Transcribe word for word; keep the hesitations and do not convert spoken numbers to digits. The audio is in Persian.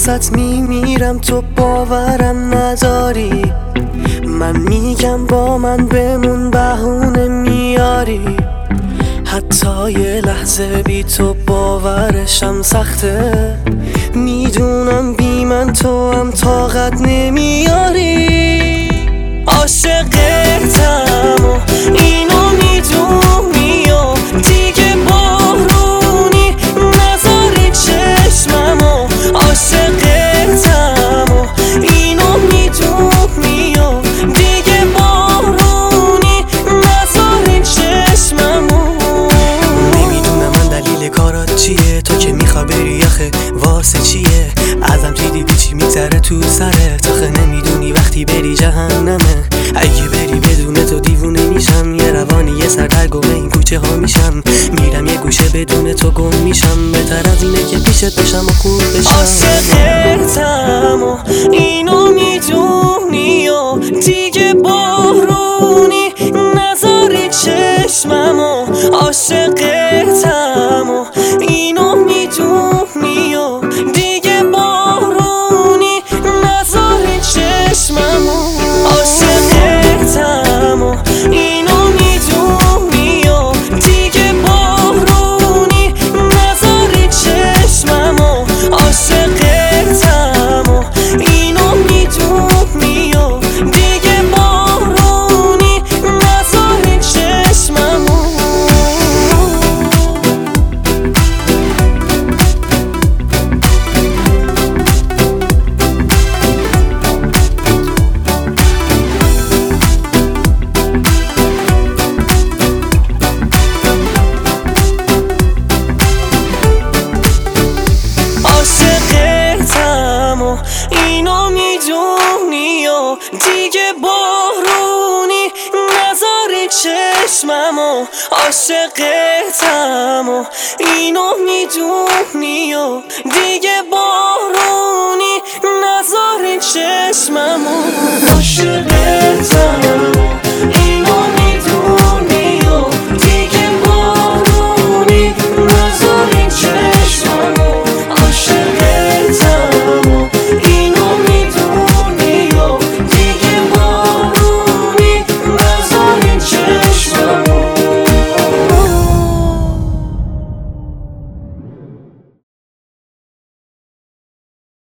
واسط میمیرم تو باورم نداری. من میگم با من بمون بهونه میاری. حتی یه لحظه بی تو باورشم سخته. میدونم بی من تو هم طاقت نمیاری. عاشقتم و اینو میدونی و دیگه بارونی نذاری چشممو. عاشقتم و اینو میدونی و دیگه بارونی نذاری چشممو. نمیدونم من دلیل کارات چیه، تو که میخوا بری آخه واسه چیه؟ ازم چی دیدی چی میگذره تو سرت؟ آخه نمیدونی وقتی بری جهنمه. اگه بری بدون تو دیوونه میشم، یه روانی یه سر در گم این کوچه ها میشم. میرم یه گوشه بدون تو گم میشم، بهتر از اینه که پیشت بشم و خوب بشم. عاشقتم و اینو میدونی و دیگه بارونی نذاری چشممو. عاشقتم و اینو میدونی و دیگه بارونی نذاری چشممو. عاشقتم و اینو میدونی و دیگه بارونی نذاری چشممو. عاشقتم و اینو میدونی و دیگه بارونی نذاری چشممو. عاشقتم و اینو میدونی و دیگه بارونی نذاری چشممو. عاشقتم و اینو میدونی و دیگه بارونی نذاری چشممو. عاشقتم